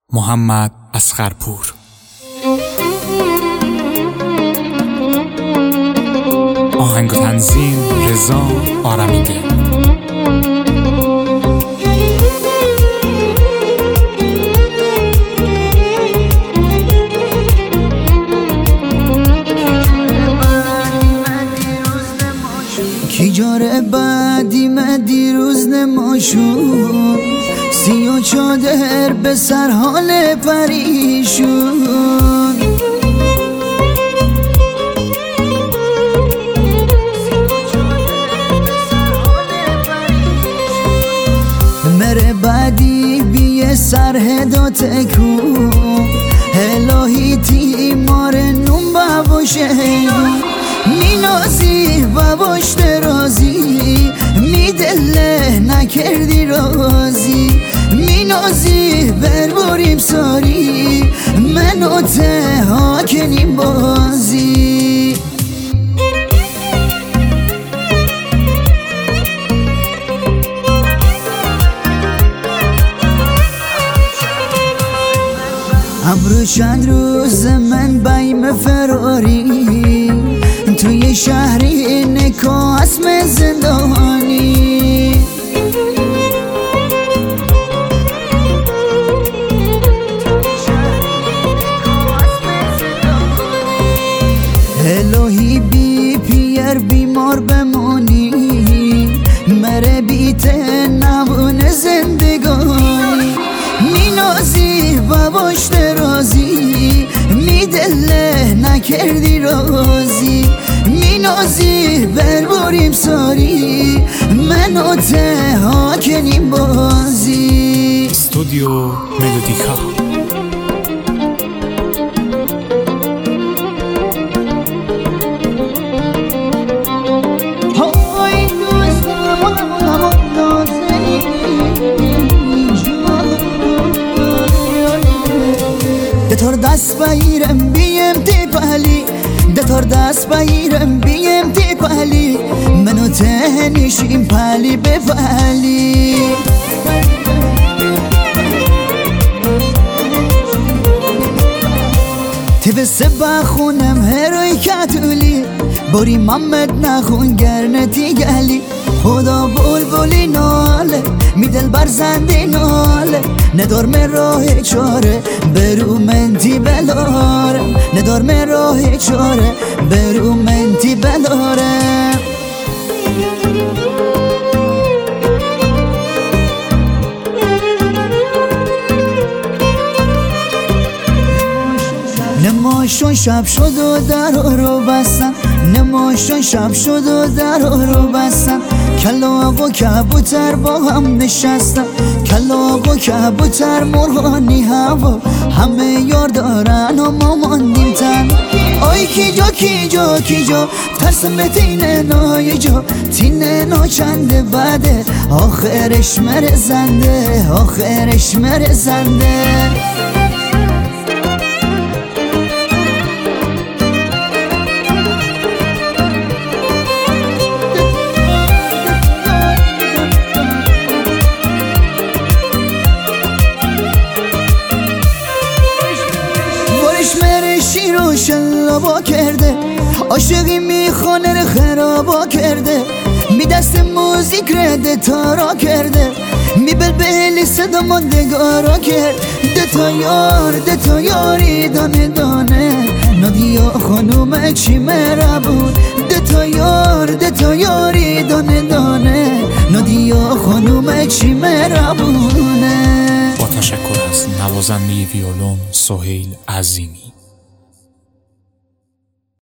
محمد اصغرپور. آهنگ و تنظیم رضا آرمیده. کی جاره بعدی من دیروز نماشون 34 به سر حال پریشون مره بعدی بیه سر هدا تکون الهی تیمار نون باباشه مینازی باباش درازی میدله نکردی رازی مینازی بربریم ساری منو تها کنیم بازی امرو چند روز من بایم فراری توی شهری نکا اسم زندانی الهی بی پیر بیمار بمونی مره بیت نبون زندگانی مینازی باباش درازی میدله نکردی رازی مینازی بربریم ساری منو تها کنیم بازی. استودیو ملودیکا. دتار دست بگیرم بیم تی پهلی دتار دست بگیرم بیم تی پهلی منو تهنشیم پهلی به پهلی تبسه بخونم هروی کتولی باری محمد نخون گرنتی گلی خدا بلبلی ناله میدل بر زنده ناله ندار من راه چاره برو منتی بلارم ندار من راه چاره برو منتی بلارم نماشون شب شد و در رو بستم نماشون شب شد و در رو بستم کلا و کبوتر با هم نشستم کلا و کبوتر مرغانی هوا همه یار دارن و ما ماندیم تن آی کی جا کی جا کی جا ترسم به تینه نای جا تینه نا چنده بده آخرش مرزنده آخرش مرزنده شیرو شلابا کرده عاشقی میخونه رو خرابا کرده می دست موزیک رده تارا کرده می بلبلی صدا ماندگارا کرد ده یاری دانه دانه نادیا خانوم چی مربون ده یاری دانه دانه نادیا خانوم چی مربونه. با تشکر از نوازنده ویولون سهیل عظیمی.